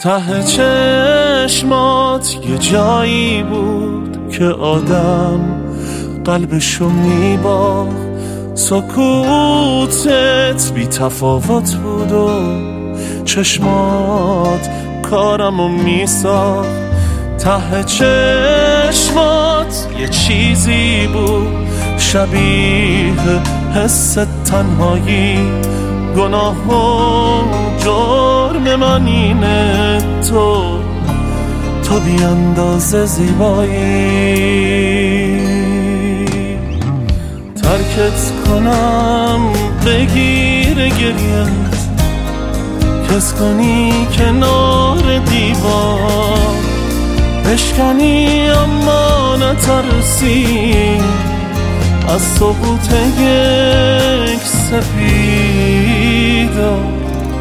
ته چشمات یه جایی بود که آدم قلبشو میباخت، سکوتت بی تفاوت بود و چشمات کارمو میساخت. ته چشمات یه چیزی بود شبیه حس تنهایی، گناه و جرم من اینه تو بی اندازه زیبایی. ترکت کنم بگیر گریت، کس کنی کنار دیوار، بشکنی اما نترسی از سقوط یک سپیدار.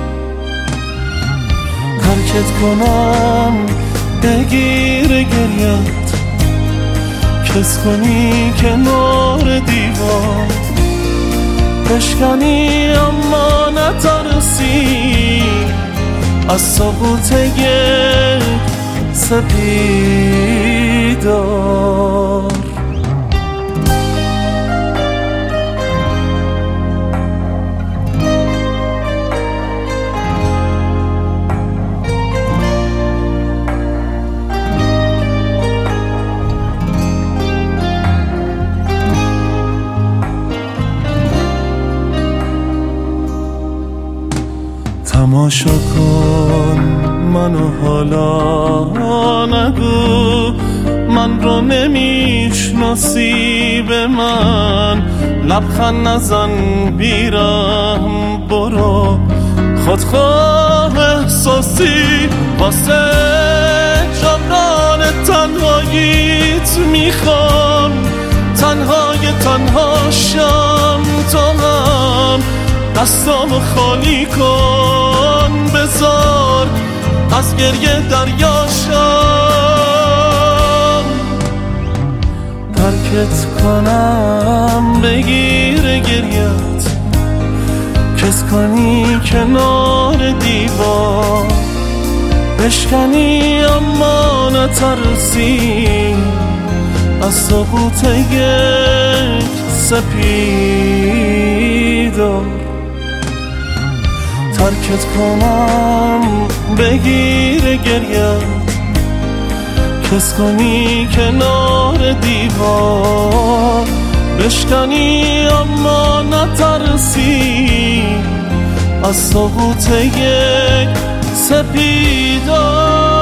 ترکت کنم بگیر گریت، کس کنی کنار دیوار، بشکنی اما نترسی از سقوط یک سپیدار. تماشا کن منو، حالا نگو من رو نمیشناسی، به من لبخند نزن بیرم، برو خودخواه احساسی واسه جبران تنهاییت میخوام. تنها شم تو هم دستامو خالی کن، بذار از گریه دریاشم. ترکت کنم بگیر گریت، کس کنی کنار دیوار، بشکنی اما نترسی از سقوط یک سپیدار. ترکت کنم بگیر گریت، کس کنی کنار دیوار، بشکنی اما نترسی از سقوط یک سپیدار.